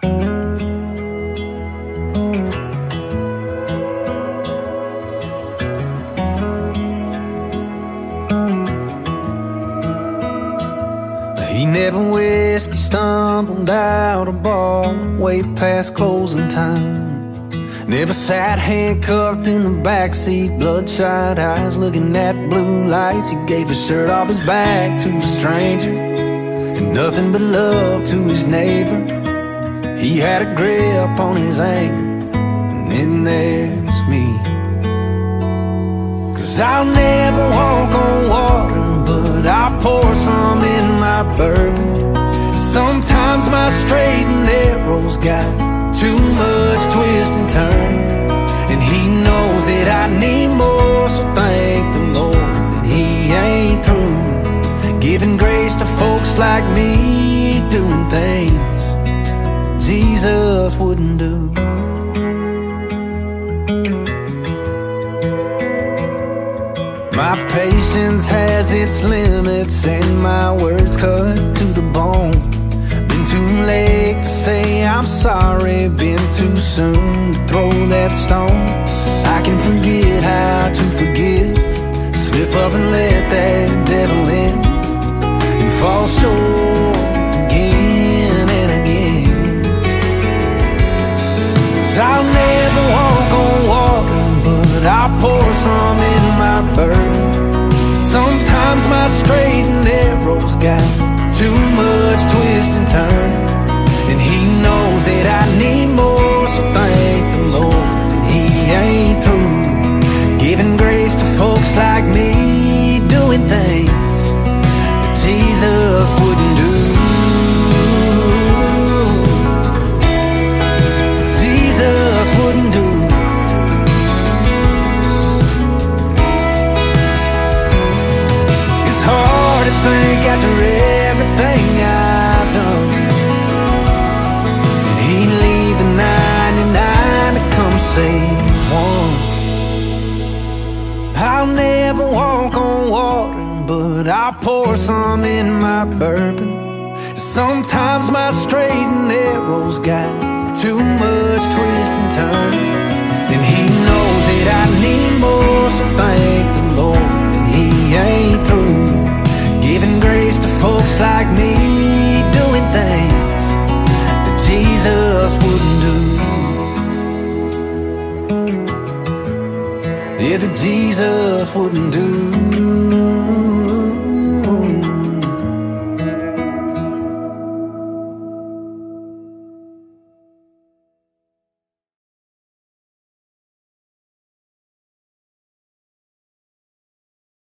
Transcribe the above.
He never whiskey stumbled out a bar way past closing time. Never sat handcuffed in the backseat, bloodshot eyes looking at blue lights. He gave his shirt off his back to a stranger, and nothing but love to his neighbor. He had a grip on his anger, and then there's me. 'Cause I'll never walk on water, but I'll pour some in my bourbon. Sometimes my straight and narrow's got too much twist and turn, and he knows that I need more, so thank the Lord that he ain't through giving grace to folks like me, doing things Jesus wouldn't do. My patience has its limits and my words cut to the bone. Been too late to say I'm sorry, been too soon to throw that stone. I can forget how to forgive, slip up and let that devil in, and fall short again and again. 'Cause I'll never walk on water, but I'll pour some in my bourbon. Sometimes my straight and narrow's got too much twist and turn, and he knows that I need more, so thank the Lord that he ain't through giving grace to folks like me, doing things that Jesus wouldn't do. Jesus wouldn't do. It's hard to think after everything I've done that he'd leave the 99 to come save one. I'll never walk on water, but I'll pour some in my bourbon. Sometimes my straight and narrow's got too much twist and turn, and he knows that I need more, so thank the Lord that he ain't through giving grace to folks like me, doing things that Jesus wouldn't do. Yeah, that Jesus wouldn't do.